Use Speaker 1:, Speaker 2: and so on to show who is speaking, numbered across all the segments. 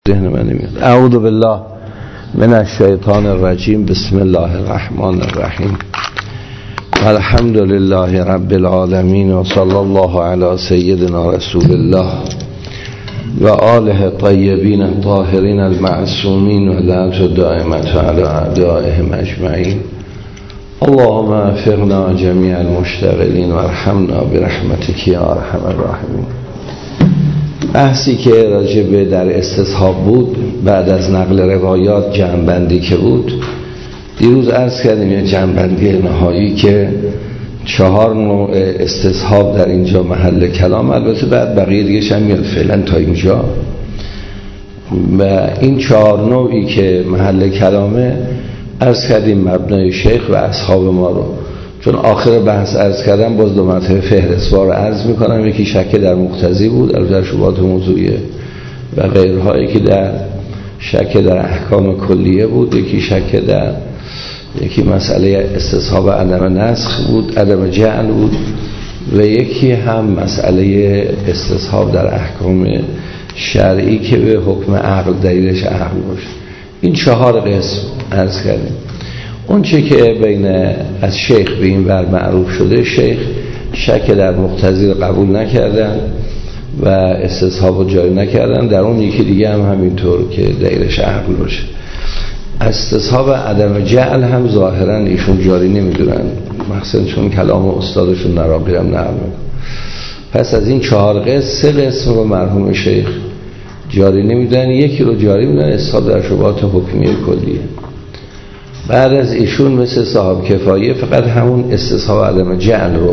Speaker 1: ذهن من نمیاد. اعوذ بالله من الشیطان الرجیم. بسم الله الرحمن الرحیم. الحمد لله رب العالمین و صلی الله علی سیدنا رسول الله و آله الطیبین الطاهرین المعصومین و لعنت دائمة علی اعدائهم اجمعین. اللهم افقنا جمیع المشتغلین و ارحمنا برحمتک یا ارحم الراحمین. بحثی که راجع به در استصحاب بود بعد از نقل روایات جمع‌بندی که بود، دیروز عرض کردیم یه جمع‌بندی نهایی که 4 نوع استصحاب در اینجا محل کلام، البته بعد بقیه دیگه هم میاد فعلا تا اینجا. و این 4 نوعی که محل کلامه عرض کردیم مبنای شیخ و اصحاب ما رو، چون آخر بحث عرض کردم باز دو مطلب فهرستوار عرض میکنم. یکی شک در مقتضی بود در شبهات موضوعیه و غیرهایی که در شک در احکام کلیه بود، یکی مسئله استصحاب عدم نسخ بود، عدم جعل بود، و یکی هم مسئله استصحاب در احکام شرعی که به حکم عقل دلیلش عقل باشه. این 4 قسم عرض کردیم. اون چه که بین از شیخ به این ور معروف شده، شیخ شک در مقتضی رو قبول نکردن و استصحاب رو جاری نکردن. در اون یکی دیگه هم همینطور که دلیلش عقل باشه. استصحاب عدم جعل هم ظاهرا ایشون جاری نمیدونن، مخصوصا چون کلام استادشون نراقیرم نقل میکنه. پس از این 4 قسم 3 قسم رو مرحوم شیخ جاری نمیدونن، یکی رو جاری میدونن، استصحاب در شبهات حکمیه کلیه. بعد از ایشون مثل صاحب کفایه فقط همون استصحاب عدم جعل رو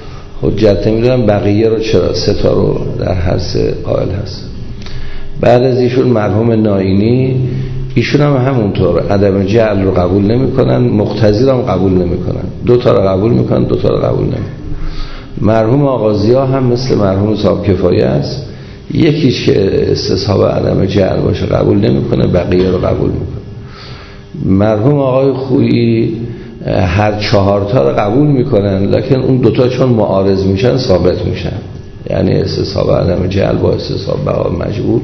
Speaker 1: حجت نمیدونن، بقیه رو چرا 3 تا رو در هر 3 قائل هست. بعد از ایشون مرحوم نائینی، ایشون هم همونطور عدم جعل رو قبول نمیکنن، مقتضی رو هم قبول نمیکنن، 2 تا رو قبول میکنن، 2 تا رو قبول نمیکنن. مرحوم آغازیا هم مثل مرحوم صاحب کفایه است، یکیش که استصحاب عدم جعل باشه قبول نمیکنه، بقیه رو قبول میکنه. مرحوم آقای خویی هر 4 تا رو قبول میکنن، لکن اون 2 تا چون معارض میشن ثابت میشن، یعنی استصحاب عدم جعل با استصحاب بقا مجبور.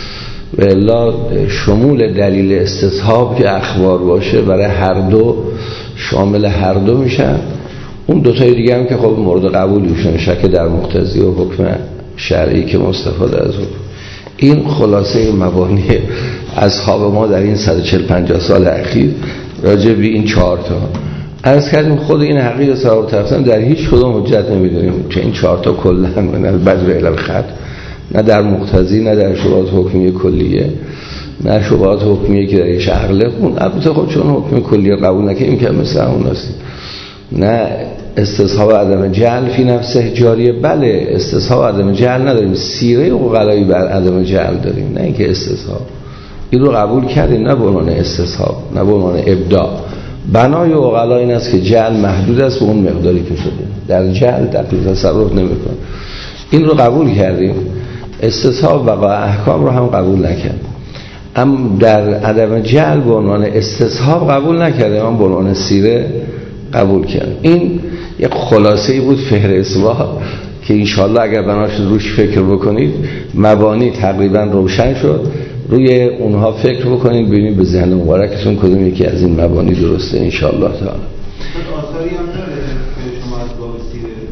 Speaker 1: و الا شمول دلیل استصحاب که اخبار باشه برای هر دو شامل هر دو میشن. اون 2 تای دیگه هم که خب مورد قبولیشون شک در مقتضی و حکم شرعی که مستفاده از حکم. این خلاصه مبانی اصحاب ما در این 140-50 سال اخیر راجع به این 4 تا عرض کردیم. خود این حقیقت صاحب تفسیر در هیچ کدوم حجت نمیدونیم که این 4 تا کلا من البدر الی الخط، نه در مقتضی، نه در شبهات حکمیه کلیه، نه شبهات حکمیه که درش عقله. اون البته خب چون حکم کلیه قبول نکنیم که مثل اون هستیم. نه استصحاب عدم جعل فی نفسه جاریه، بله استصحاب عدم جعل نداریم، سیره عقلایی بر عدم جعل داریم، نه اینکه استصحاب. این رو قبول کردیم نه به عنوان استصحاب، نه به عنوان ابداع. بنای عقلا این است که جعل محدود است به اون مقداری که شده، در جعل دقیق تصرف نمی‌کنه. این رو قبول کردیم. استصحاب و احکام رو هم قبول نکردیم. اما در عدم جعل به عنوان استصحاب قبول نکردیم، اما به عنوان سیره قبول کردیم. این یک خلاصه‌ای بود فهرستوار که انشالله اگر بناش روش فکر بکنید مبانی تقریبا روشن شد. روی اونها فکر بکنید ببینید به ذهن مبارکتون کدوم یکی از این مبانی درسته انشالله تعالی.
Speaker 2: آثاری هم داره که شما از باب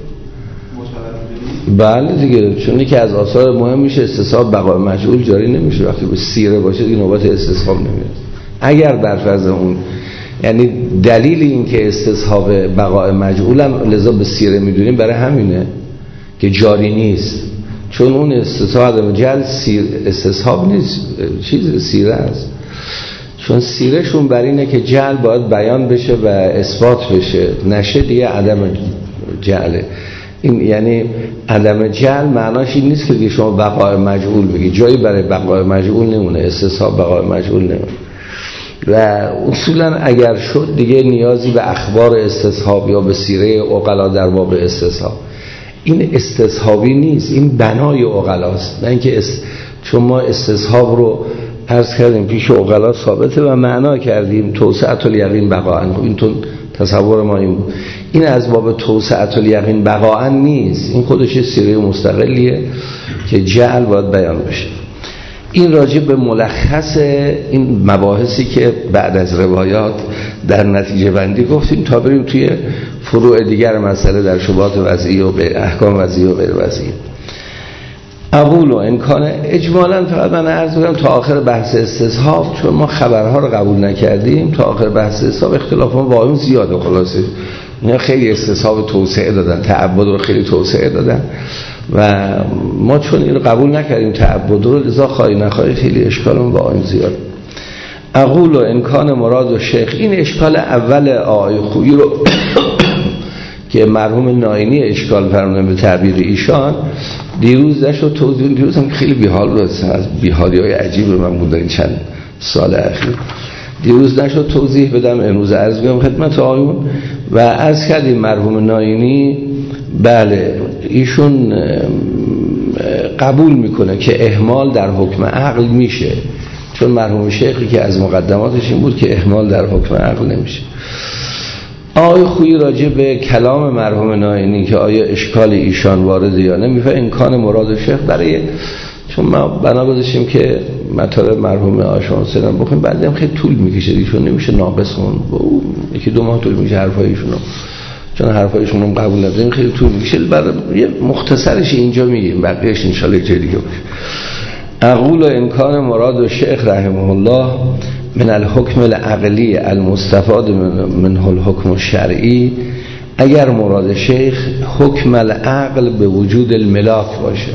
Speaker 2: سیره مشابه
Speaker 1: بله دیگه، چون یکی از آثار مهم میشه استصحاب بقای مجهول جاری نمیشه. وقتی به سیره باشه دیگه نوبت استصحاب نمیاد. اگر بر فرض اون، یعنی دلیل این که استصحاب بقای مجهول هم لذا به سیره میدونیم برای همینه که جاری نیست، چون اون استصحاب عدم جعل استصحاب نیست، چیز سیره است. چون سیره شون بر اینه که جعل باید بیان بشه و اثبات بشه، نشه دیگه عدم جعله. این یعنی عدم جعل معناش این نیست که دیگه شما بقای مجهول بگی، جایی برای بقای مجهول نمونه، استصحاب بقای مجهول نمونه. و اصولا اگر شد دیگه نیازی به اخبار استصحاب یا به سیره عقلا در باب استصحاب. این استصحابی نیست، این بنای عقلاست، نه اینکه چون ما استصحاب رو عرض کردیم پیش عقلا ثابته و معنا کردیم توسعة الیقین بقاء. این تو تصور ما این بود. این از باب توسعة الیقین بقاء نیست، این خودش سیره مستقلیه که جعل باید بیان بشه. این راجع به ملخص این مباحثی که بعد از روایات در نتیجه بندی گفتیم تا بریم توی فروع دیگر مسئله در شبهات وضعی و به احکام وضعی و غیر وضعی. اقول و امکان اجمالا فقط من عرض کنم تا آخر بحث استصحاب، چون ما خبرها رو قبول نکردیم تا آخر بحث استصحاب اختلاف ما واقعا زیاده. خلاصه اینا خیلی استصحاب توسعه دادن، تعبد رو خیلی توسعه دادن و ما چون این رو قبول نکردیم تعبد رو، لذا خواهی نخواهی خیلی اشکالمون واقعا زیاد. اقول و امکان مراد و شیخ، این اشکال اول آقای خویی رو که مرحوم ناینی اشکال فرمودن به تعبیر ایشان، دیروز نشد توضیح. دیروز هم خیلی بیحال بود، از بیحالی های عجیب رو من بود این چند سال اخیر. دیروز نشد توضیح بدم، امروز عرض می‌کنم خدمت آقایون. و عرض کردیم مرحوم ناینی بله ایشون قبول میکنه که اهمال در حکم عقل میشه، چون مرحوم شیخی که از مقدماتش این بود که اهمال در حکم عقل نمیشه. آقای خویی راجع به کلام مرحوم ناینی که آیا اشکال ایشان وارد یا نه میفه امکان مراد شیخ برای، چون ما بنا گذاشتیم که مطالب مرحوم آشان سلام بخونیم، بعدم خیلی طول میکشه ایشون نمیشه ناقص خون، یکی دو ماه طول میشه حرفایشون رو، چون حرفایشون رو قبول نداریم خیلی طول میشه. برای یه مختصرش اینجا میگیم، بقیه‌اش ان شاء الله جای دیگه باشه. اقول و امکان مراد شیخ رحمه الله من الحکم العقلی المستفاد منه الحکم الشرعی، اگر مراد شیخ حکم العقل به وجود الملاک باشه.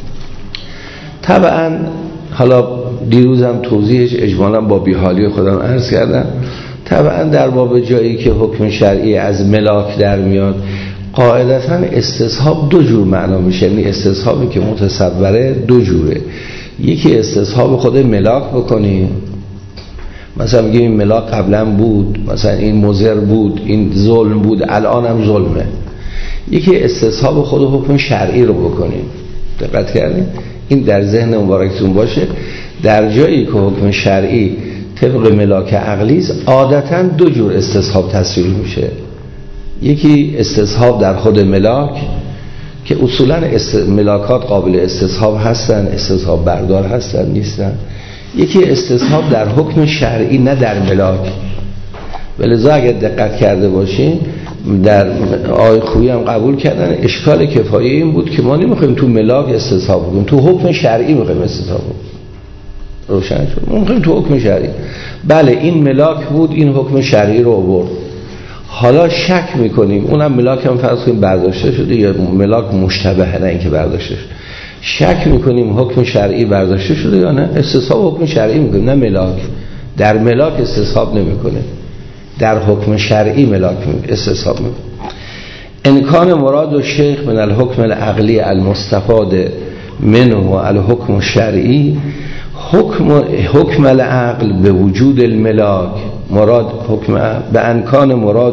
Speaker 1: طبعا حالا دیروزم توضیحش اجمالا با بیحالی خودم عرض کردم، طبعا در باب جایی که حکم شرعی از ملاک در میاد قاعدتا استصحاب دو جور معنا میشه، یعنی استصحابی که متصوره دو جوره. یکی استصحاب خود ملاک بکنیم، مثلا بگیم این ملاک قبلا بود، مثلا این مضر بود، این ظلم بود، الان هم ظلمه. یکی استصحاب خود حکم شرعی رو بکنیم. دقت کردیم؟ این در ذهن مبارکتون باشه. در جایی که حکم شرعی طبق ملاک عقلی است عادتا دو جور استصحاب تصویر میشه. یکی استصحاب در خود ملاک که اصولا ملاکات قابل استصحاب هستن، استصحاب بردار هستن نیستن. یکی استصحاب در حکم شرعی نه در ملاک. ولذا اگر دقت کرده باشین در آقای خویی هم قبول کردن اشکال کفایی این بود که ما نمیخوایم تو ملاک استصحاب کنیم، تو حکم شرعی میخوایم استصحاب کنیم. روشن شد؟ میخوایم تو حکم شرعی. بله این ملاک بود، این حکم شرعی رو آورد. حالا شک میکنیم اونم ملاک هم فرض کنیم برداشته شده یا ملاک مشتبه نه اینکه برداشته شده، شک میکنیم حکم شرعی برداشته شده یا نه، استصحاب حکم شرعی میکنیم نه ملاک. در ملاک استصحاب نمیکنه، در حکم شرعی ملاک استصحاب میکنه. امکان مراد و شیخ من الحکم العقلی المستفاد منه و الحکم الشرعی، حکم العقل به وجود الملاک مراد حکم به انکان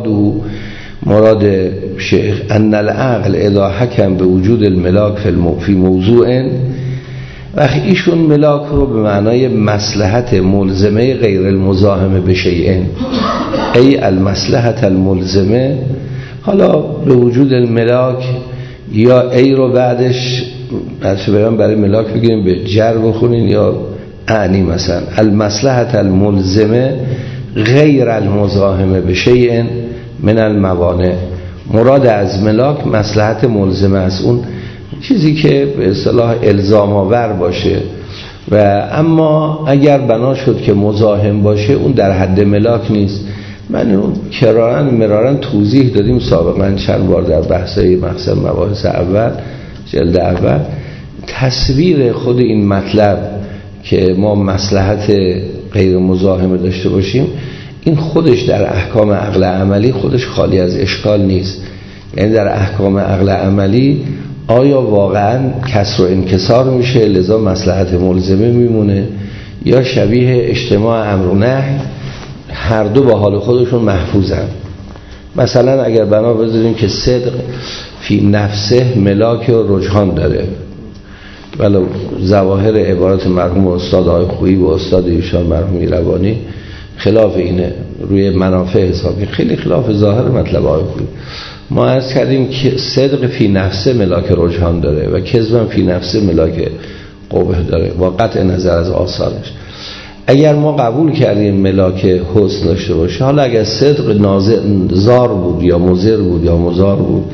Speaker 1: مراد شیخ ان العقل اذا حکم به وجود الملاک فی موضوع، وقتی ایشون ملاک رو به معنای مصلحت ملزمه غیر المزاحمه به شیئن ای المصلحت الملزمه، حالا به وجود الملاک یا ای رو بعدش برای ملاک بگیریم به جر بخونین یا اعنی مثلا المصلحت الملزمه غیر المزاحمه به شیئن من الموانع، مراد از ملاک مصلحت ملزمه است، اون چیزی که به اصطلاح الزام آور باشه. و اما اگر بنا شد که مزاحم باشه اون در حد ملاک نیست. من اون مرارن توضیح دادیم سابقا چند بار در بحثای مقصد مباحث اول جلد اول. تصویر خود این مطلب که ما مصلحت غیر مزاحمه داشته باشیم این خودش در احکام عقل عملی خودش خالی از اشکال نیست. یعنی در احکام عقل عملی آیا واقعا کسر و انکسار میشه لذا مصلحت ملزمه میمونه یا شبیه اجتماع امر و نهی هر دو با حال خودشون محفوظن. مثلا اگر بنا بذاریم که صدق فی نفسه ملاک و رجحان داره، ولو ظواهر عبارت مرحوم استاد آقای خویی و استاد ایشان مرحوم ایروانی خلاف اینه، روی منافع حسابی خیلی خلاف ظاهر مطلب آقای خویی. ما عرض کردیم که صدق فی نفسه ملاک رجحان داره و کذب فی نفسه ملاک قبح داره با قطع نظر از آثارش. اگر ما قبول کردیم ملاک حسن داشته باشه، حالا اگر صدق زار بود یا مضر بود یا مضار بود،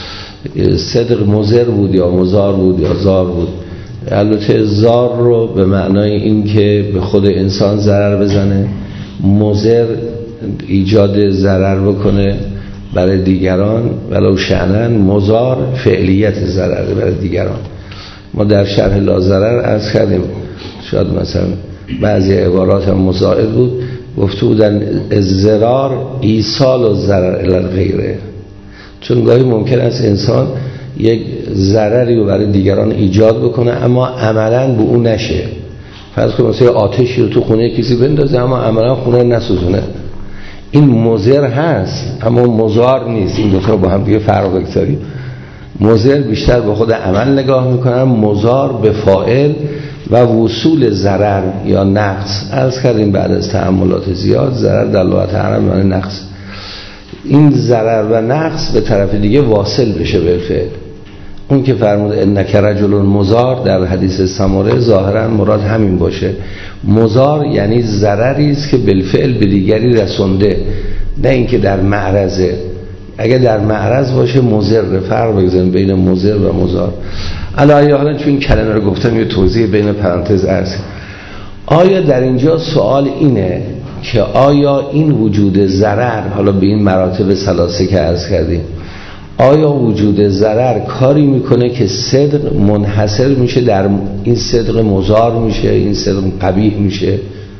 Speaker 1: صدق مضر بود یا مضار بود یا زار بود، البته زار رو به معنای این که به خود انسان ضرر بزنه، مضر ایجاد ضرر بکنه برای دیگران، ولو شأناً، مضار فعلیت ضرر برای دیگران. ما در شرح لا ضرر عرض کردیم، شاید مثلا بعضی عبارات هم مساعد بود، گفته بودن ضرار ایصال و ضرر الی الغیره، چون گاهی ممکن است انسان یک ضرری رو برای دیگران ایجاد بکنه اما عملاً به اون نشه. فرض کنید مثلا آتشی رو تو خونه کسی بندازه اما عملاً خونه نسوزونه، این مضر هست اما مضار نیست. این دو تا با هم دیگه فرق بگذاریم. مضر بیشتر به خود عمل نگاه میکنن، مضار به فاعل و وصول ضرر یا نقص. عرض کردیم بعد از تأملات زیاد ضرر در لغت عرب معنی نقص، این ضرر و نقص به طرف دیگه واصل بشه به فعل. اون که فرمود انک رجل مضار در حدیث سمره ظاهرا مراد همین باشه. مضار یعنی ضرری است که بالفعل به دیگری رسونده، نه اینکه در معرضه. اگه در معرض باشه مضر، فرق بگذاریم بین مضر و مضار. الان حالا چون این کلمه رو گفتم یه توضیح بین پرانتز عرض. آیا در اینجا سوال اینه که آیا این وجود ضرر، حالا به این مراتب ثلاثه که عرض کردیم، آیا وجود ضرر کاری میکنه که صدق منحصر میشه در این صدق مضار میشه، این صدق قبیح میشه،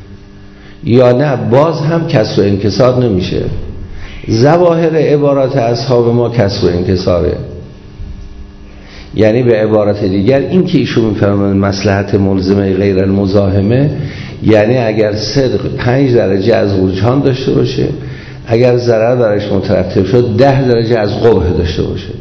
Speaker 1: یا نه باز هم کسر و انکسار نمیشه؟ ظواهر عبارات اصحاب ما کسر و انکساره. یعنی به عبارت دیگر این که ایشون میفرمایند مصلحت ملزمه غیر المزاحمه، یعنی اگر صدق 5 درجه از رجحان داشته باشه، اگر ضرر برایش مترتب شد 10 درجه از قبح داشته باشه.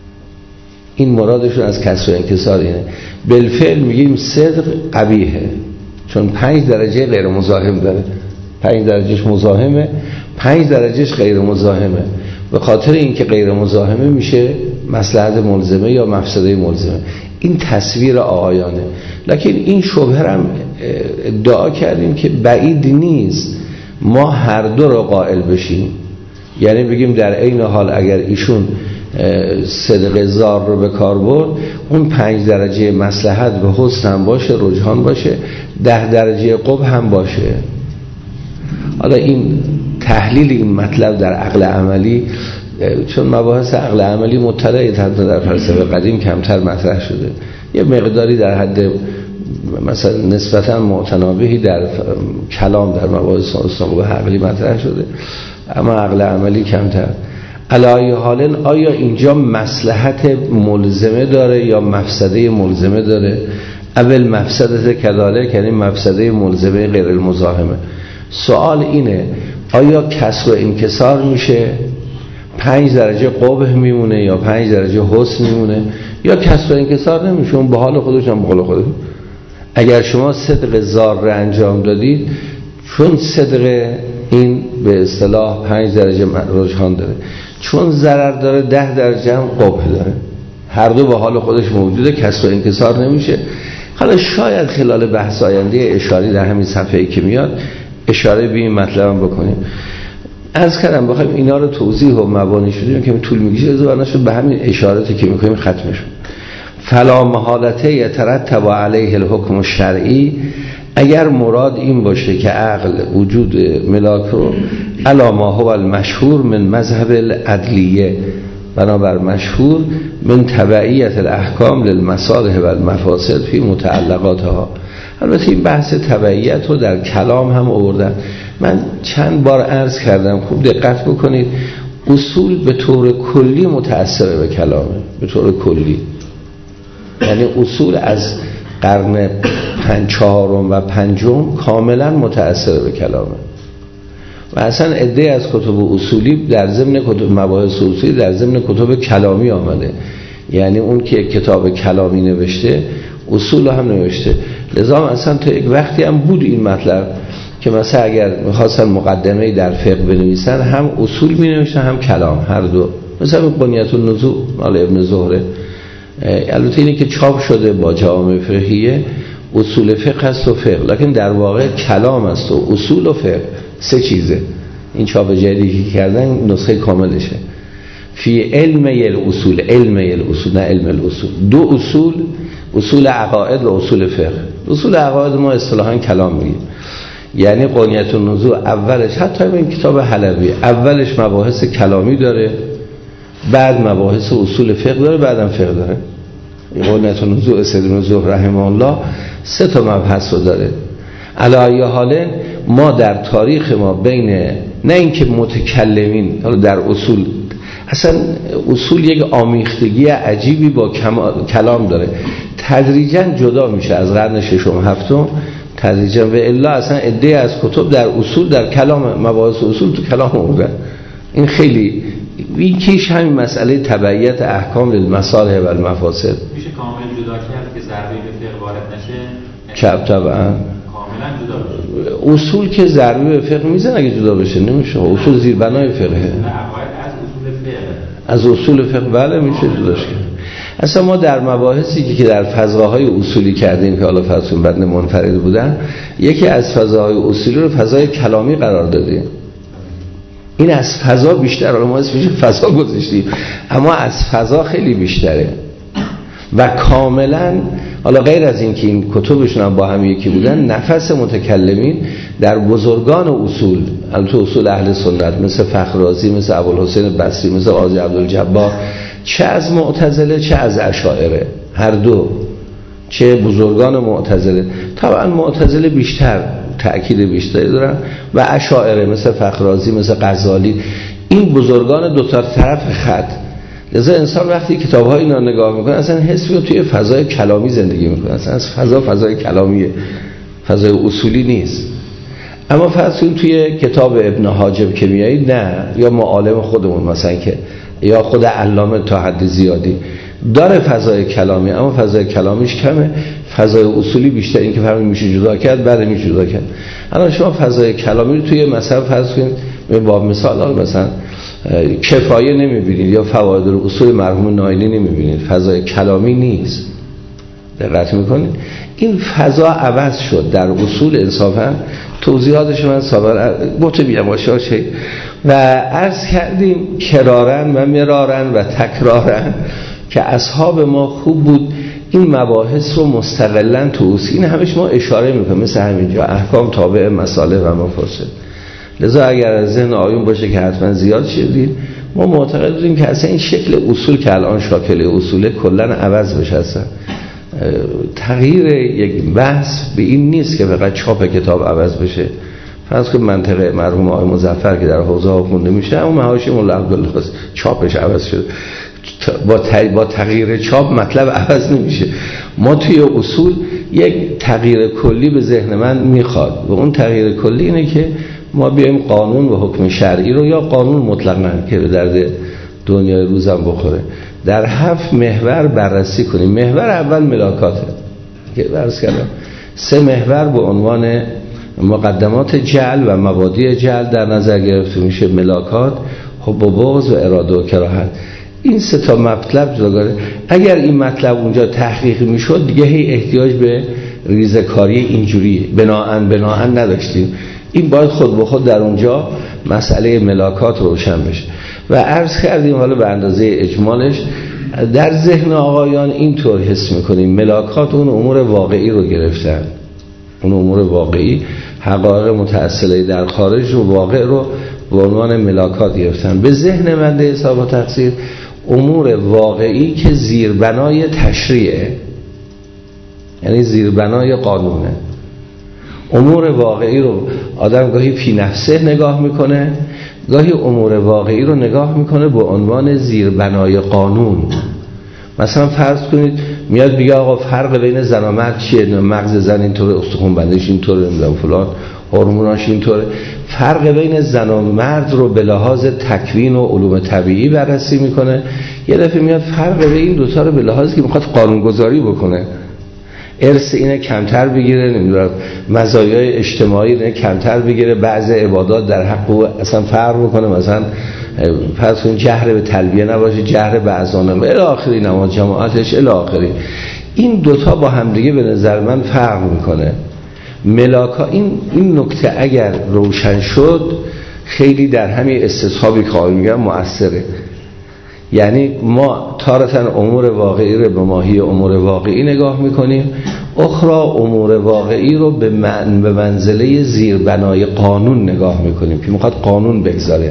Speaker 1: این مرادشون از کسر و انکسار اینه. بالفعل میگیم صدق قبیحه چون 5 درجه غیر مزاحم داره، 5 درجهش مزاحمه، 5 درجهش غیر مزاحمه. به خاطر اینکه غیر مزاحمه میشه مصلحت ملزمه یا مفسده ملزمه. این تصویر آقایانه. لکن این شبهه هم ادعا کردیم که بعید نیست ما هر دو رو قائل بشیم. یعنی بگیم در عین حال اگر ایشون صدق زار رو به کار برد، اون 5 درجه مصلحت به حسن هم باشه، رجحان باشه، 10 درجه قبح هم باشه. حالا این تحلیل این مطلب در عقل عملی، چون مباحث عقل عملی مطلعی در فلسفه قدیم کمتر مطرح شده، یه مقداری در حد مثلا نسبتا متنابهی در کلام در مباحث اسلام عقلی مطرح شده، اما عقل عملی کمتر. علی حال آیا اینجا مصلحت ملزمه داره یا مفسده ملزمه داره؟ اول مفسده کذالک، یعنی مفسده ملزمه غیر المزاحمه. سوال اینه آیا کسر و انکسار میشه؟ 5 درجه قبح میمونه یا 5 درجه حسن میمونه، یا کسر و انکسار نمیشه، اون به حال خودش هم به حال خودش. اگر شما صدق زار رو انجام دادید، چون صدق این به اصطلاح 5 درجه رجحان داره، چون ضرر داره 10 درجه هم قبح داره، هر دو به حال خودش موجوده، کسر و انکسار نمیشه. حالا شاید خلال بحث آینده اشاری در همین صفحه‌ای که میاد اشاره به این مطلب هم بکنیم. عرض کردم بخوایم اینا رو توضیح و مبانی شدیم که طول میکشه، از بنا شد به همین اشاراتی که میکنیم ختمش. فلا محالته یترتب علیه الحکم الشرعی، اگر مراد این باشه که عقل وجود ملاک رو علی ما هو المشهور من مذهب العدلیه، بنابر مشهور من تبعیت الاحکام للمصالح و المفاسد فی متعلقاتها. البته این بحث تبعیت رو در کلام هم آوردن. من چند بار عرض کردم، خوب دقت بکنید، اصول به طور کلی متأثر به کلامه، به طور کلی. یعنی اصول از قرن 4 و 5 کاملا متأثر به کلامه. و اصلا عده از کتب اصولی در ضمن کتب مباحث اصولی در ضمن کتب کلامی آمده. یعنی اون که کتاب کلامی نوشته اصول هم نوشته. لذا اصلا تا یک وقتی هم بود این مطلب که مثلا اگر می‌خواستن مقدمه‌ای در فقه بنویسن هم اصول می‌نوشتن هم کلام، هر دو. مثلا بنیت النزول مال ابن زهره، البته اینی که چاپ شده با جوامع فقهیه اصول فقه هست و فقه، لکن در واقع کلام است و اصول و فقه 3 چیزه. این چاپ جدیدی که کردن نسخه کاملشه. فی علم الاصول، علم الاصول نه علم الاصول. 2 اصول، اصول عقاید و اصول فقه. اصول عقاید ما اصطلاحاً کلام میگیم، یعنی قنیت النزوع اولش، حتی این کتاب حلبی اولش مباحث کلامی داره، بعد مباحث اصول فقه داره، بعدم فقه داره. قنیت النزوع سید نزوع رحمه الله 3 تا مبحث رو داره. علی ای حال ما در تاریخ ما بین، نه اینکه متکلمین حالا در اصول، اصلا اصول یک آمیختگی عجیبی با کلام داره، تدریجا جدا میشه از قرن 6 و 7 تدریجا، و الا اصلا عده از کتب در اصول، در کلام، مباحث اصول تو کلام بودن. این خیلی این کیش همین مسئله تبعیت احکام للمصالح و المفاسد
Speaker 3: میشه کامل جدا کرد که ضربه به فقه وارد نشه.
Speaker 1: کب طبعا
Speaker 3: کاملا جدا بشه.
Speaker 1: اصول که ضربه به فقه میزن اگه جدا بشه نمیشه. اصول زیربنای فقهه. از اصول فقه بله میشه جداش کرد. اصلا ما در مباحثی که در فضاهای اصولی کردیم که حالا فضای بدن منفرد بودن، یکی از فضاهای اصولی رو فضای کلامی قرار دادیم. این از فضا بیشتر، حالا ما اسمش فضا گذاشتیم، اما از فضا خیلی بیشتره و کاملا، حالا غیر از این که این کتبشون هم با هم یکی بودن، نفس متکلمین در بزرگان اصول، البته اصول اهل سنت مثل فخر رازی، مثل ابوالحسین بصری، مثل قاضی عبدالجبار، چه از معتزله چه از اشاعره، هر دو، چه بزرگان معتزله، طبعا معتزله بیشتر تأکید بیشتری دارن، و اشاعره مثل فخر رازی، مثل غزالی، این بزرگان دو تا طرف خط. لذا انسان وقتی کتاب‌های اینا نگاه میکنه اصلا حس می‌کنه توی فضای کلامی زندگی میکنه، اصلا از فضای کلامیه، فضای اصولی نیست. اما فرض کنید توی کتاب ابن حاجب که میایید، نه، یا معالم خودمون مثلا که، یا خود علامه تا حد زیادی داره فضای کلامی، اما فضای کلامیش کمه، فضای اصولی بیشتر. این که فهمید میشه جدا کرد، بعد میشه جدا کرد. الان شما فضای کلامی رو توی مثلا فرض کنید با مثال مثلا کفایه نمیبینید یا فواید الاصول مرحوم نایلی نمیبینید، فضای کلامی نیست. دقت میکنید این فضا عوض شد در اصول. انصافا توضیحاتش من سابقا متبیم باشه و عرض کردیم کرارن و مرارن و تکرارن که اصحاب ما خوب بود این مباحث رو مستقلاً تو اصول، این همش ما اشاره میکنیم، مثل همینجا احکام تابع مصالح و مفاسد. لذا اگر از ذهن آیون باشه که حتما زیاد شدید، ما معتقد بودیم که اصلا این شکل اصول که الان شاکل اصوله کلاً عوض بشه. اصلا تغییر یک بحث به این نیست که فقط چاپ کتاب عوض بشه. فرض کن منطقه مرحوم آقای مظفر که در حوزه ها خونده میشه، اما محاشی مولا عبدالله چاپش عوض شد، با تغییر چاپ مطلب عوض نمیشه. ما توی اصول یک تغییر کلی به ذهن من میخواد و اون تغییر کلی اینه که ما بیایم قانون و حکم شرعی رو، یا قانون مطلقاً که به درد دنیای روزم بخوره، در 7 محور بررسی کنیم. محور اول ملاکاته که بررسی کردم، 3 محور به عنوان مقدمات جعل و مبادی جعل در نظر گرفته میشه: ملاکات، حب و بغض و اراده و کراهت. این 3 تا مطلب جداگانه. اگر این مطلب اونجا تحقیق میشد دیگه هی احتیاج به ریزکاری اینجوری بناهن نداشتیم. این باید خود به خود در اونجا مسئله ملاکات روشن بشه. و عرض کردیم حالا به اندازه اجمالش در ذهن آقایان اینطور حس میکنیم ملاکات اون امور واقعی رو گرفتن، اون امور واقعی، حقایق متأصله در خارج و واقع رو به عنوان ملاکات گرفتن. به ذهن من حساب و تقصیر امور واقعی که زیربنای تشریعه، یعنی زیربنای قانونه. امور واقعی رو آدم گاهی فی نفسه نگاه میکنه، گاهی امور واقعی رو نگاه میکنه به عنوان زیربنای قانون. مثلا فرض کنید میاد بگه آقا فرق بین زن و مرد چیه؟ مغز زن اینطوره، استخوان بندش اینطوره، نمیدونم فلان، هورموناش اینطوره. فرق بین زن و مرد رو به لحاظ تکوین و علوم طبیعی بررسی میکنه. یه دفعه میاد فرق بین این دوتا رو به لحاظ که میخواد قانونگذاری بکنه، ارث اینه کمتر بگیره، نمیدونم مزایای اجتماعی اینه کمتر بگیره، بعضی عبادات در حق او اصلا فرق بکنه، مثلا فرض کن جهر به تلبیه نباشه، جهر به اذان الی آخری، نماز جماعتش الی آخری. این دوتا با همدیگه به نظر من فرق میکنه. ملاکا این نکته اگر روشن شد خیلی در همین استصحابی که میگم مؤثره. یعنی ما تارتاً امور واقعی رو به ماهی امور واقعی نگاه میکنیم، اخرى امور واقعی رو به منزله زیربنای قانون نگاه میکنیم که میخواد قانون بگذاره.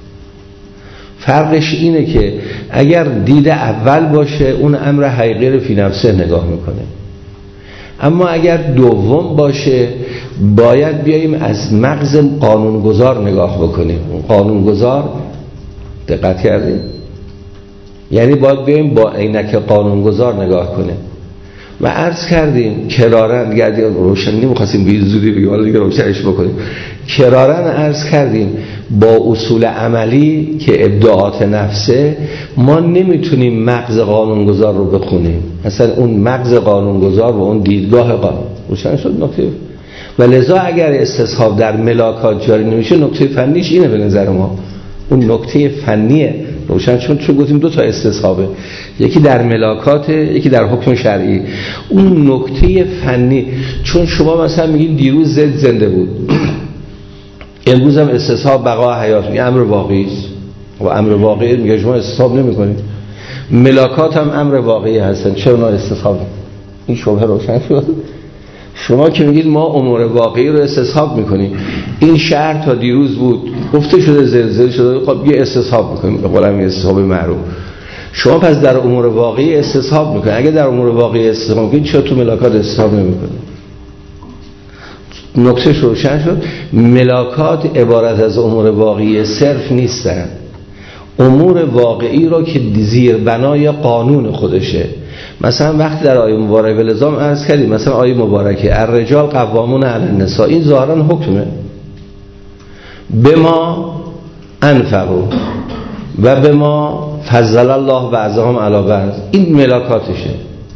Speaker 1: فرقش اینه که اگر دید اول باشه اون امر حقیقی رو فی نفسه نگاه میکنه، اما اگر دوم باشه باید بیاییم از مغز قانونگذار نگاه بکنیم. قانونگذار دقت کردیم؟ یعنی باید بیاییم با عینک قانونگذار نگاه کنیم. و عرض کردیم کرارن گردیم روشن نمیخواستیم به زودی بگیم حالا دیگه روشنش بکنیم. کرارن عرض کردیم با اصول عملی که ابداعات نفسه ما نمیتونیم مغز قانونگذار رو بخونیم. مثلا اون مغز قانونگذار و اون دیدگاه قانون روشن شد نکته. و لذا اگر استصحاب در ملاکات جاری نمیشه نکته فنیش اینه به نظر ما. اون نکته فنیه روشن چون گفتیم دو تا استصحابه، یکی در ملاکات یکی در حکم شرعی. اون نکته فنی چون شما مثلا میگین دیروز زد زنده بود امروز هم استصحاب بقا حیات، این امر واقعی است و امر واقعی میگه شما استصحاب نمی‌کنید. ملاکات هم امر واقعی هستن، چرا اونا استصحاب؟ این شبهه روشن شد. شما که میگید ما امور واقعی رو استصحاب میکنیم، این شهر تا دیروز بود گفته شده زلزله شده، خب یه استصحاب میکنیم به قولم یه استصحاب معروف. شما پس در امور واقعی استصحاب میکنید. اگه در امور واقعی استصحاب میکنید چرا تو ملاکات استصحاب نمیکنید؟ نکته روشن شد. ملاکات عبارت از امور واقعی صرف نیستن، امور واقعی رو که زیر بنای قانون خودشه. مثلا وقتی در آیه مبارکه ولزام عرض کردیم، مثلا آیه مبارکه الرجال قوامون علی النساء، این ظاهرا حکمه به ما انفقوا و به ما فضل الله بعضهم علی بعض، این ملاکاتشه.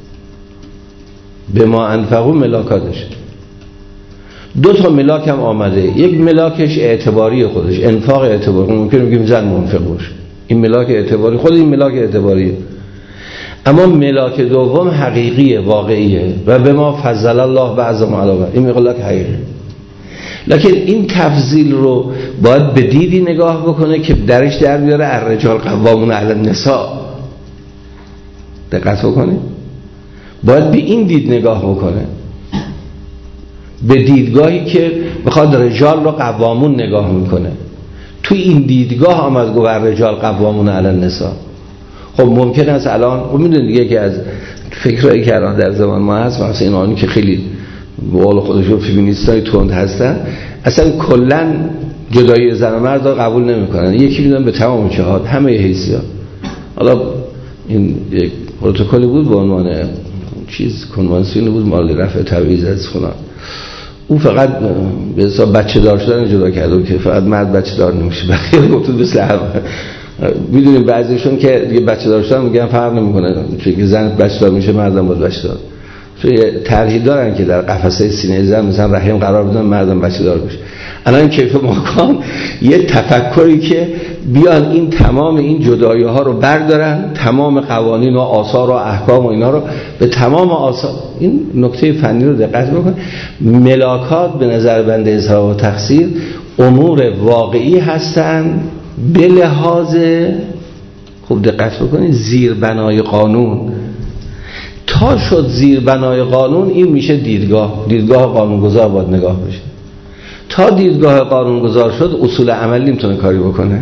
Speaker 1: به ما انفقوا ملاکاتشه. دو تا ملاک هم آمده، یک ملاکش اعتباری خودش، انفاق اعتباری، ممکنه بگیم زن منفق باشه، این ملاک اعتباری خود این ملاک اعتباریه. اما ملاک دوم حقیقیه واقعیه و به ما فضل الله بعضهم علی بعض، این ملاک حقیقی. لکن این تفضیل رو باید به دیدی نگاه بکنه که درش در بیاره الرجال قوامون علی النساء. دقت بکنید، باید به این دید نگاه بکنه، به دیدگاهی که بخواد رجال رو قوامون نگاه میکنه. تو این دیدگاه آمد گفت رجال قوامون علی النساء. خب ممکن است الان خب میدونید دیگه که از فکرایی که الان در زمان ما هست، مثلا اینانی که خیلی به قول خودشون فیمینیستای تند هستن، اصلا کلا جدایی زن و مرد رو قبول نمیکنن. یکی میدونن به تمام جهات همه حیثیات. حالا این یک پروتکلی بود به عنوان چیز کنوانسیونی بود مال رفع تبعیض از فلان، اون فقط به حساب بچه دار شدن جدا کرده که فقط مرد بچه دار نمیشه، بقیه گفتن مثل هم. میدونیم بعضیشون که دیگه بچه دار شدن میگن فرق نمیکنه، چون که زن بچه دار میشه مردم باید بچه دار. چون ترجیح دارن که در قفسه سینه زن مثلا رحم قرار بدن مردم بچه دار بشه. الان کیف ماکان یه تفکری که بیان این تمام این جدایی ها رو بردارن، تمام قوانین و آثار و احکام و اینا رو به تمام آثار، این نکته فنی رو دقت بکن. ملاکات به نظر بنده اصحاب و تقصیر امور واقعی هستن به لحاظ خوب دقت بکنید زیر بنای قانون. تا شد زیر بنای قانون این میشه دیدگاه قانونگذار باید نگاه بشه. تا دیدگاه قانونگذار شد اصول عملی نمیتونه کاری بکنه،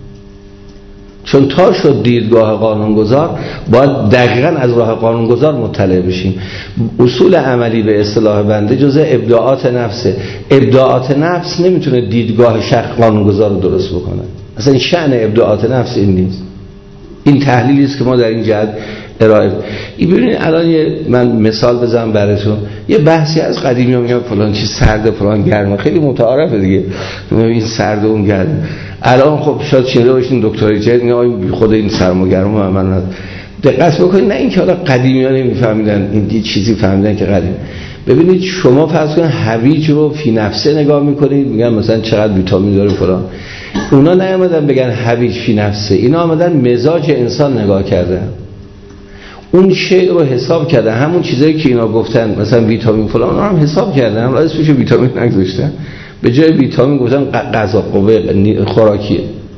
Speaker 1: چون تا شد دیدگاه قانونگذار باید دقیقاً از راه قانونگذار مطلع بشیم. اصول عملی به اصطلاح بنده جزء ابداعات نفسه. ابداعات نفس نمیتونه دیدگاه شرع قانونگذار رو درست بکنه، اصلا شأن ابداعات نفس این نیست. این تحلیلی است که ما در این جهت ارائه. ببینید الان من مثال بزنم براتون، یه بحثی از قدیمی ها میگن فلان چی سرده فلان گرمه، خیلی متعارفه دیگه، این سرده اون گرمه. الان خب شاید شنیده باشین دکترای جدید میگه آی خود این سرما گرما من دقت بکنید. نه اینکه حالا قدیمی ها نمیفهمیدن، این چیزی فهمیدن که قدیم. ببینید شما فرض کنید هویج رو فی نفسه نگاه میکنید، میگن مثلا چقدر ویتامین داره فلان. اونا نیامدن بگن هویج فی نفسه، اینا آمدن مزاج انسان نگاه کردن. اون شیء رو حساب کرده، همون چیزایی که اینا گفتن مثلا ویتامین فلان، اونا هم حساب کردن، هم اسمش ویتامین نگذاشتن، به جای ویتامین گفتن غذا قوه خوراکیه.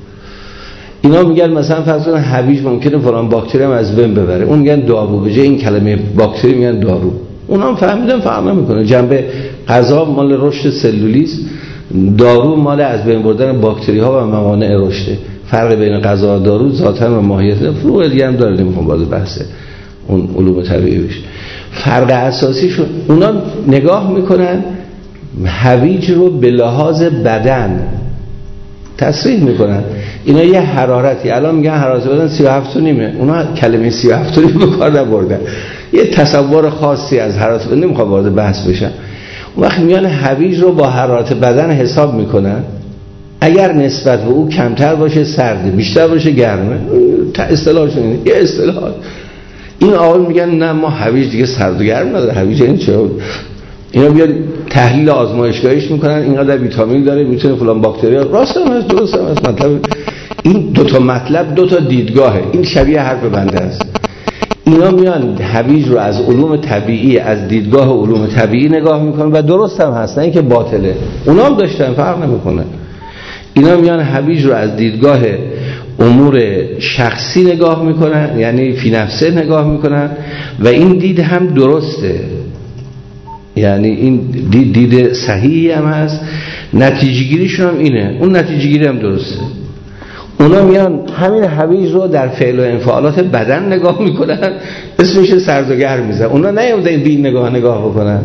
Speaker 1: اینا میگن مثلا فرض کن هویج ممکنه فلان باکتری هم از بین ببره، اون میگن دارو، به جای این کلمه باکتری میگن دارو. اونا هم فهمیدن فرق نمیکنه، جنبه غذا مال رشد سلولیست، دارو مال از بین بردن باکتری ها و موانع رشد. فرق بین غذا و دارو ذاتاً و ماهیت فروع دیگه هم داره، نمیخوام وارد بحث اون علوم طبیعی بشه. فرق اساسیشون اونا نگاه میکنن هویج رو به لحاظ بدن تصریح میکنن. اینا یه حرارتی، الان میگن حرارت بدن 37 و نیمه، اونا کلمه 37 و نیمه به کار نبردن، یه تصور خاصی از حرارت بدن، نمیخوام وارد بحث بشم. اون وقت میان هویج رو با حرارت بدن حساب میکنن، اگر نسبت به او کمتر باشه سرده، بیشتر باشه گرمه. اصطلاحشون اینه، یه اصطلاح. این آقایون میگن نه ما هویج دیگه سرد و گرم نداره، هویج این چرا؟ اینا بیان تحلیل آزمایشگاهیش میکنن، اینقدر ویتامین داره میتونه فلان باکتری، راست هم هست، درست هم هست. مطلب این دو تا مطلب دو تا دیدگاهه، این شبیه حرف بنده است. اینا میان هویج رو از علوم طبیعی، از دیدگاه علوم طبیعی نگاه میکنن و درست هم هست، نه اینکه باطله، اونا هم داشتن، فرق نمیکنه. اینا میان هویج رو از دیدگاه امور شخصی نگاه میکنن، یعنی فی نفسه نگاه میکنن و این دید هم درسته، یعنی این دید صحیحی هم هست، نتیجه گیریشون هم اینه، اون نتیجه گیری هم درسته. اونا میان همین هویج رو در فعل و انفعالات بدن نگاه میکنن، اسمش سرد و گرم میزن. اونا نیومدن دین نگاه بکنن.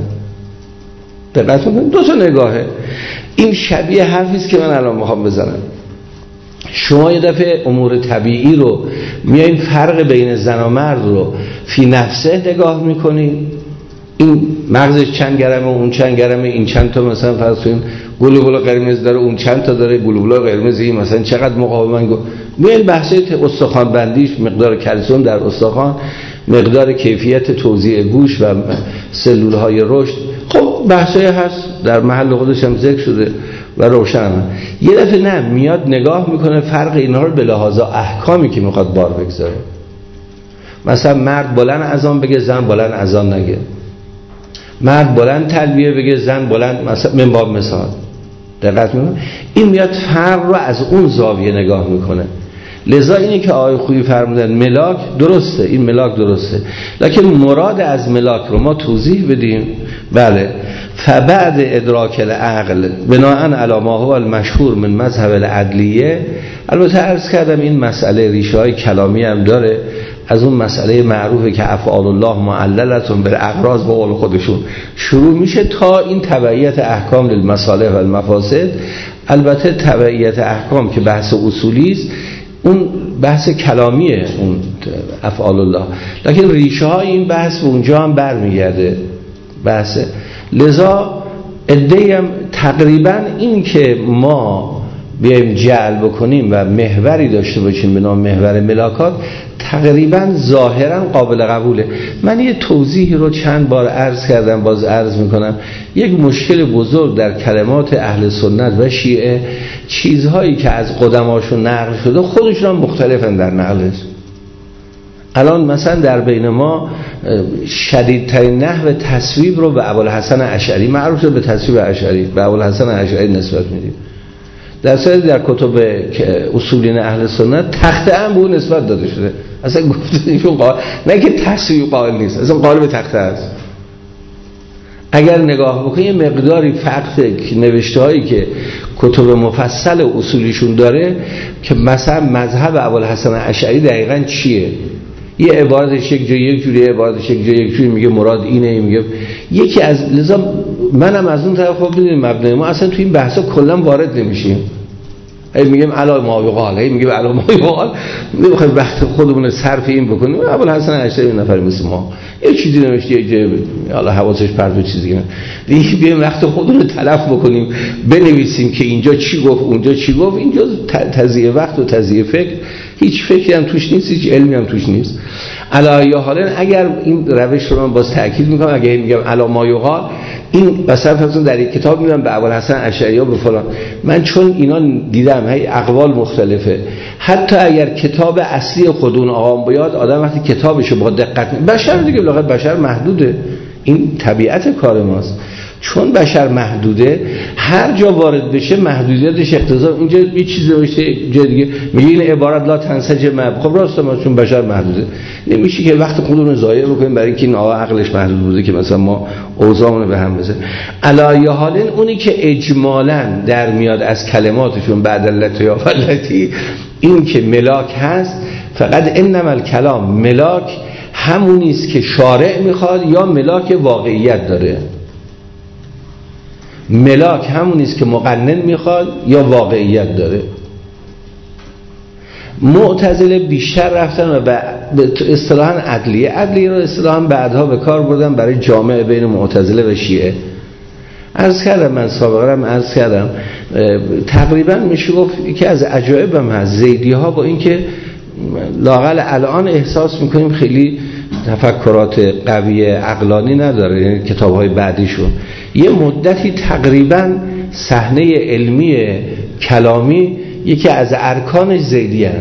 Speaker 1: دقت کنید، دو تا نگاهه. این شبیه حرفی است که من الان میخوام بزنم. شما یه دفعه امور طبیعی رو میایین فرق بین زن و مرد رو فی نفسه نگاه میکنین، این مغزش چند گرمه، اون چند گرمه، این چند تا مثلا فرض کنین گلوبول قرمز داره، اون چند تا داره گلوبول قرمزی، مثلا چقدر مقاومن. میایین بحثای استخوان بندیش، مقدار کلسیم در استخوان، مقدار کیفیت توزیع گوش و سلول های رشد، خب بحثای هست در محل خودش هم ذکر شده و روشن هم. یه دفعه نه، میاد نگاه میکنه فرق اینا رو به لحاظ احکامی که میخواد بار بگذاره. مثلا مرد بلند اذان بگه، زن بلند اذان نگه، مرد بلند تلبیه بگه، زن بلند، مثلا من باب مثال. دقت میکنه، این میاد فرق رو از اون زاویه نگاه میکنه. لذا اینی که آقای خویی فرمودن ملاک درسته، این ملاک درسته، لکن مراد از ملاک رو ما توضیح بدیم. بله، فبعد ادراک العقل بناءً علی ما هو المشهور من مذهب العدلیه. البته عرض کردم این مسئله ریشه های کلامی هم داره، از اون مسئله معروفه که افعال الله معللتون بالاغراض به قول خودشون شروع میشه تا این تبعیت احکام للمصالح و المفاسد. البته تبعیت احکام که بحث اصولی است، اون بحث کلامیه، اون افعال الله، لکن ریشه های این بحث به اونجا هم برمیگرده بحثه. لذا ادعی هم تقریبا این که ما بیایم جعل بکنیم و محوری داشته باشیم به نام محور ملاکات، تقریبا ظاهرا قابل قبوله. من یه توضیحی رو چند بار عرض کردم، باز عرض میکنم. یک مشکل بزرگ در کلمات اهل سنت و شیعه، چیزهایی که از قدماشون نقل شده خودشون هم مختلفن در نقلش. الان مثلا در بین ما شدیدترین نحو تصویب رو به ابوالحسن اشعری، معروف شده به تصویب اشعری، به ابوالحسن اشعری نسبت میدیم. در صورتی در کتب اصولین اهل سنت تخته هم به اون نسبت داده شده، اصلا گفته ایشون نه که تصویب قائل نیست، اصلا قائل به تخته است. اگر نگاه بکنید مقداری فرق نوشته هایی که کتب مفصل اصولیشون داره که مثلا مذهب ابوالحسن اشعری دقیقاً چیه، یه عبارتش یک جای یک جوری، عبارتش یک جای یک جوری، میگه مراد اینه، میگه یکی از. لذا منم از اون طرف خب ببینید مبنای ما اصلا تو این بحثا کلا وارد نمیشیم. میگیم علی ما یقال، میگیم علی ما یقال، نمیخوایم وقت خودمون رو صرف این بکنیم. ابوالحسن اشعری نفر مثل ما یه چیزی نوشته، یک جای حالا حواسش پرت به چیزی دیگه، بیایم وقت خودمون رو تلف بکنیم بنویسیم که اینجا چی گفت اونجا چی گفت. اینجا تضییع وقت و تضییع فکر، هیچ فکری هم توش نیست، هیچ علمی هم توش نیست. علی حالا اگر این روش رو من باز تاکید میکنم، اگر میگم علی ما یقال، این مثلا در یک کتاب میگم به ابوالحسن اشعری یا به فلان، من چون اینا دیدم هی اقوال مختلفه، حتی اگر کتاب اصلی خودون آقام بیاد، آدم وقتی کتابشو با دقت بشر دیگه لغت بشر محدوده، این طبیعت کار ماست، چون بشر محدوده هر جا وارد بشه محدودیتش اقتضا، اینجا یه چیزی باشه جای دیگه میگه این عبارت لا تنسجم، خب راست ما چون بشر محدوده نمیشه که وقت خودمون ضایع بکنیم برای اینکه این عقلش محدود بوده که مثلا ما اوضاعمون به هم بزنیم. علی حال اونی که اجمالاً در میاد از کلماتشون بعد التی یا فلتی این که ملاک هست، فقط انما الکلام ملاک همونی است که شارع میخواد یا ملاک واقعیت داره. ملاک همونی است که مقنن میخواد یا واقعیت داره. معتزله بیشتر رفتن و به اصطلاحاً عدلیه رو اصطلاحاً بعدها به کار بردن برای جامعه بین معتزله و شیعه. عرض کردم من سابقا عرض کردم تقریبا میشه گفت یکی از عجایبم هست زیدی ها با اینکه لااقل الان احساس میکنیم خیلی تفکرات قوی عقلانی نداره، یعنی کتاب های بعدیشون یه مدتی تقریبا صحنه علمی کلامی یکی از ارکانش زیدی هست.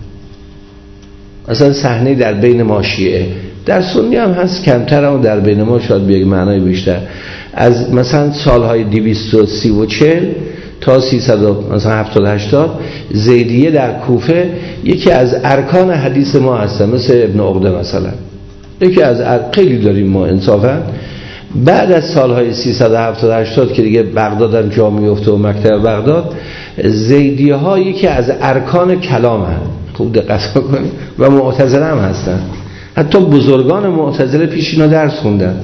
Speaker 1: مثلا صحنه در بین ما شیعه، در سنی هم هست کمتر، اما در بین ما شاید به یک معنای بیشتر، از مثلا سالهای 230 و 40 تا 370-80 زیدیه در کوفه یکی از ارکان حدیث ما هستن، مثل ابن عقده مثلا یکی از خیلی داریم ما انصافا. بعد از سالهای 370-80 که دیگه بغداد هم جا میفته و مکتب بغداد، زیدیه ها یکی از ارکان کلام هستن، خوب دقت کنید، و معتزله هم هستن. حتی بزرگان معتزله پیش اینا درس خوندن.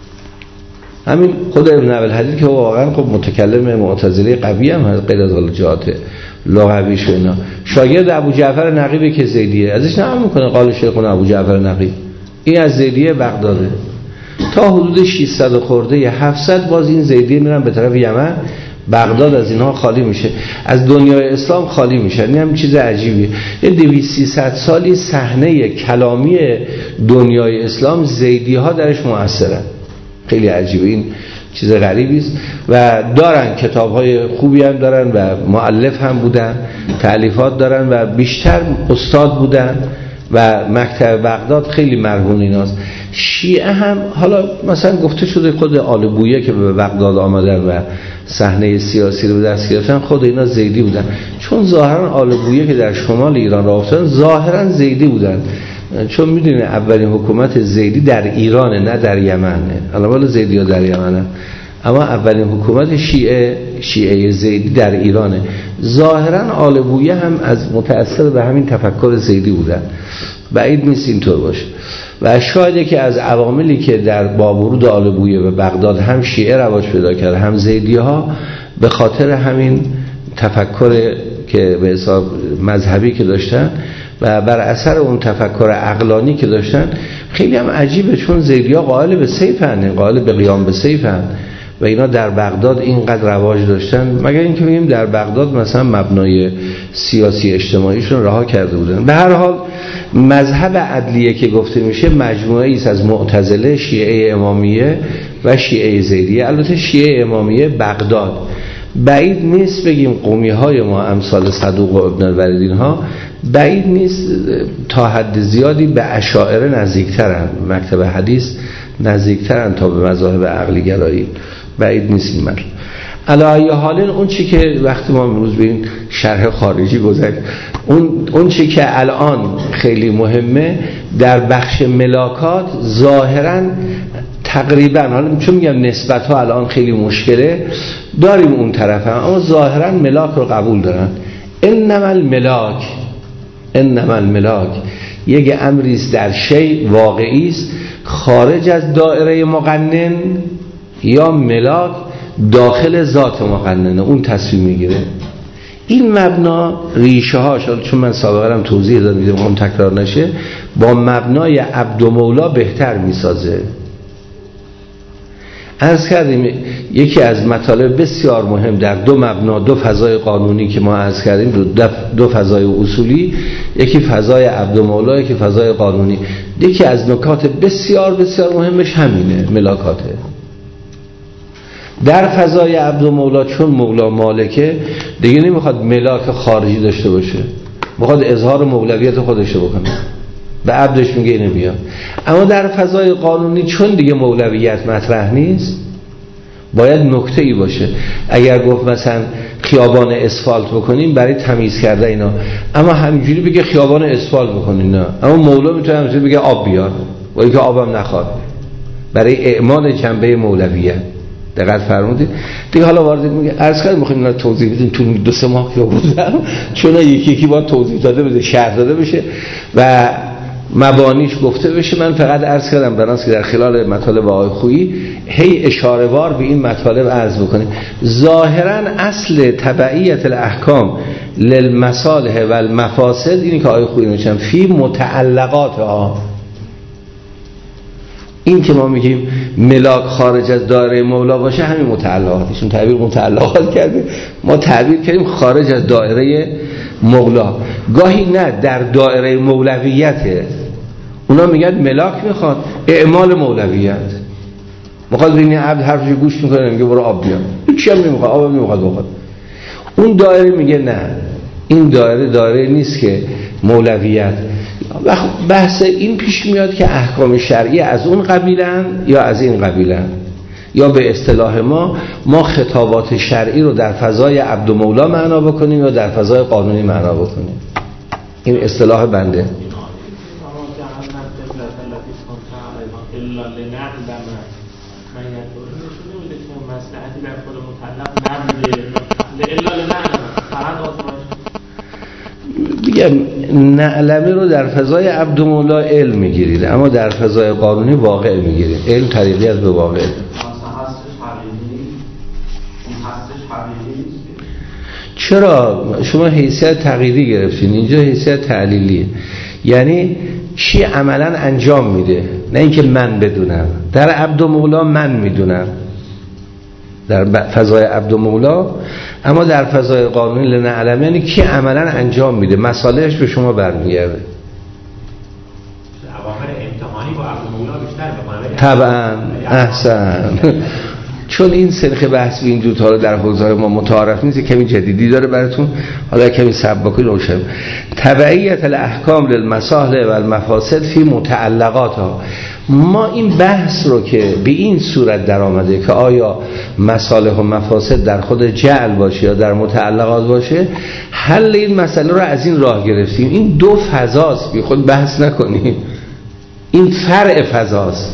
Speaker 1: همین خود ابن ابوالحدید که واقعا خب متکلم معتزله قوی هم هست، غیر از جهات لغویش و اینا، شاگرد ابو جعفر نقیبی که زیدیه، ازش نقل میکنه قال شیخون ابو جعفر نقیب، این از زیدیه بغداده. تا حدود 600 خورده 700 باز این زیدیه میرن به طرف یمن، بغداد از اینها خالی میشه، از دنیای اسلام خالی میشه. این هم چیز عجیبیه، یه 200-300 سالی صحنه کلامی دنیای اسلام زیدی ها درش مؤثرن. خیلی عجیبه، این چیز غریبی است. و دارن کتاب‌های خوبی هم دارن و مؤلف هم بودن، تألیفات دارن و بیشتر استاد بودن و مکتب بغداد خیلی مرهون ایناست. شیعه هم حالا مثلا گفته شده خود آل بویه که به بغداد آمدن و صحنه سیاسی رو به دست گرفتن، خود اینا زیدی بودن، چون ظاهرا آل بویه که در شمال ایران راه افتادن ظاهرا زیدی بودن، چون میدونید اولین حکومت زیدی در ایرانه نه در یمنه. الان زیدی ها در یمنه، اما اولین حکومت شیعه زیدی در ایرانه. ظاهرا آل بویه هم از متأثر به همین تفکر زیدی بودن، بعید نیست اینطور باشه. و شاید که از عواملی که در با ورود آل بویه به بغداد هم شیعه رواج پیدا کرد هم زیدی ها، به خاطر همین تفکر که به حساب مذهبی که داشتن و بر اثر اون تفکر عقلانی که داشتن. خیلی هم عجیبه چون زیدی‌ها قائل به سیفن، قائل به قیام به سیفن و اینا در بغداد اینقدر رواج داشتن، مگر اینکه بگیم در بغداد مثلا مبنای سیاسی اجتماعیشون رها کرده بودن. به هر حال مذهب عدلیه که گفته میشه مجموعه‌ای است از معتزله، شیعه امامیه و شیعه زیدیه. البته شیعه امامیه بغداد بعید نیست بگیم قومی های ما امثال صدوق و ابن الولید ها بعید نیست تا حد زیادی به اشاعره نزدیکترن، مکتب حدیث نزدیکترن تا به مذاهب عقلی گرایی، بعید نیست این مطلب. علی حال اون چی که وقتی ما امروز به این شرح خارجی گذشت، اون چی که الان خیلی مهمه در بخش ملاکات ظاهرا تقریبا، حالا چون میگم نسبت ها الان خیلی مشکله، داریم اون طرف هم، اما ظاهرا ملاک رو قبول دارن. انما الملاک یک امریست در شی واقعی است خارج از دایره مقنن، یا ملاک داخل ذات مقننه، اون تصمیم میگیره. این مبنا ریشه هاش، چون من سابقا هم توضیح دادم اون تکرار نشه، با مبنای عبد و مولا بهتر میسازه. عرض کردیم یکی از مطالب بسیار مهم در دو مبنا، دو فضای قانونی که ما عرض کردیم، دو فضای اصولی، یکی فضای عبد و مولا، یکی فضای قانونی. یکی از نکات بسیار بسیار مهمش همینه، ملاکاته. در فضای عبد و مولا چون مولا مالکه دیگه نمیخواد ملاک خارجی داشته باشه، میخواد اظهار مولویت خودش رو بکنه، به عبدش میگه اینو بیا. اما در فضای قانونی چون دیگه مولویت مطرح نیست، باید نکته ای باشه. اگر گفت مثلا خیابان اسفالت بکنیم برای تمیز کرده اینا، اما همینجوری بگه خیابان اسفالت بکنین نه، اما مولا میتونه همینجوری بگه آب بیار و اینکه آبم نخواد، برای اعمال جنبه مولویت. دقت فرمودید دیگه. حالا وارد میگه عرض کردم میخوایم اینا توضیح بدیم تو 2-3 ماه که بودم، چون یکی یکی باید توضیح داده بشه، شرح داده بشه و مبانیش گفته بشه. من فقط عرض کردم بناس که در خلال مطالب آقای خویی هی اشاره وار به این مطالب عرض بکنیم. ظاهرا اصل تبعیت الاحکام للمصالح و المفاسد اینی که آقای خویی میگن فی متعلقاتها. این که ما میگیم ملاک خارج از دایره مولا باشه همین متعلقاتشون، تعبیر متعلقات کرده، ما تعبیر کردیم خارج از دایره مولا. گاهی نه در دایره مولویته، اونا میگن ملاک میخواد اعمال مولویت، میخواد ببینی عبد حرفش گوش میکنه میگه برو آب بیار، هیچی هم نمیخواد، آب نمیخواد بخواد. اون دایره میگه نه این دایره نیست که مولویت. بحث این پیش میاد که احکام شرعی از اون قبیلن یا از این قبیلن، یا به اصطلاح ما خطابات شرعی رو در فضای عبد و مولا معنا بکنیم یا در فضای قانونی معنا بکنیم. این اصطلاح بنده. دیگه نعلمه رو در فضای عبد و مولا علم میگیرید، اما در فضای قانونی واقع میگیرید. علم طریقی از به واقع. چرا شما حیثیت تقییدی گرفتین؟ اینجا حیثیت تعلیلیه، یعنی چی عملا انجام میده، نه اینکه من بدونم. در عبد و مولا من میدونم در فضای عبد و مولا، اما در فضای قانونی لنعلم یعنی کی عملا انجام میده، مسائلش به شما برمیگرده.
Speaker 3: اوامر امتحانی با عبد و مولا بیشتر بکنه
Speaker 1: طبعا. احسن. چون این سرخ بحث این دوتا رو در حوزه ما متعارف نیست، کمی جدیدی داره براتون، حالا کمی سبکی روشن. تبعیت الاحکام للمصالح و المفاسد فی متعلقاتها. ما این بحث رو که به این صورت در آمده که آیا مصالح و مفاسد در خود جعل باشه یا در متعلقات باشه، حل این مسئله رو از این راه گرفتیم. این دو فضاست، بی خود بحث نکنیم، این فرع فضاست.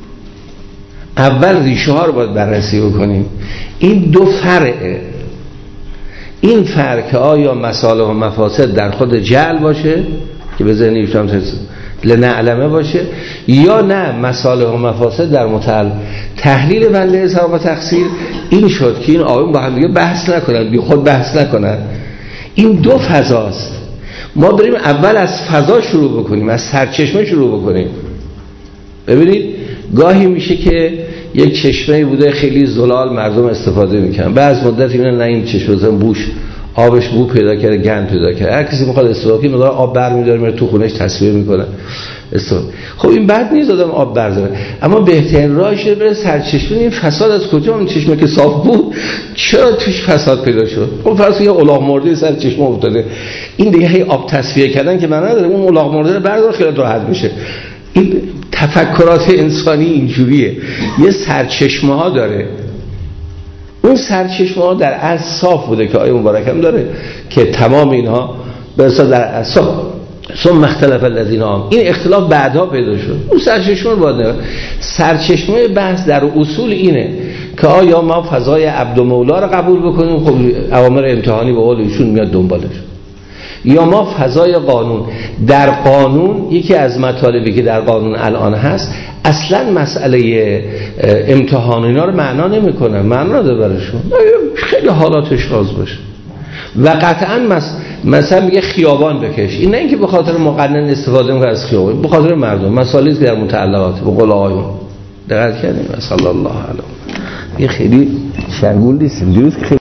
Speaker 1: اول ریشه ها رو باید بررسی بکنیم. این دو فرعه. این فرع که آیا مصالح و مفاسد در خود جعل باشه که به ذهن ایشون لنعلمه باشه، یا نه مصالح و مفاسد در متعلق. تحلیل بنده حساب و تقصیر این شد که این آقایون با هم دیگه بحث نکنن، بی خود بحث نکنن. این دو فضاست. ما بریم اول از فضا شروع بکنیم، از سرچشمه شروع بکنیم. ببینید گاهی میشه که یک چشمه بوده خیلی زلال مردم استفاده میکنن، بعد مدت میبینن نه این چشمه بوش آبش بو پیدا کرده، گند پیدا کرده، هر کسی میخواد استفاده کنه مقدار آب برمی‌داره میره تو خونش تصویر میکنه استفاده. خب این بد نیست آدم آب برداره، اما بهترین راهش بره سرچشمه. این فساد از کجا؟ اون چشمه که صاف بود چرا توش فساد پیدا شد؟ خب فرض یه الاغ مرده سر چشمه افتاده، این دیگه هی آب تصفیه کردن که من نداره، اون الاغ مرده رو بردار خیلی راحت میشه. این تفکرات انسانی اینجوریه. یه سرچشمه ها داره، اون سرچشمه ها در اصل صاف بوده که آیه مبارک هم داره که تمام اینها به اصلا در اصل ثم اختلف الذین آمنوا. این اختلاف بعدها پیدا شد. اون سرچشمه رو باید سرچشمه بحث در اصول اینه که آیا ما فضای عبد و مولا رو قبول بکنیم، خب اوامر امتحانی به قول ایشون میاد دنبالش، یا ما فضای قانون. در قانون یکی از مطالبی که در قانون الان هست اصلا مسئله امتحان اینا رو معنا نمیکنه، معنا نداره براشون، خیلی حالاتش راز باشه. و قطعا مثلا میگه خیابان بکش، این نه اینکه به خاطر مقنن استفاده میکنه از خیابان، به خاطر مردم. مسائلی که در متعلقات به قول آقایون دقت کردیم. صلی الله علیه و آله. خیلی شنگول نیستیم دیروز.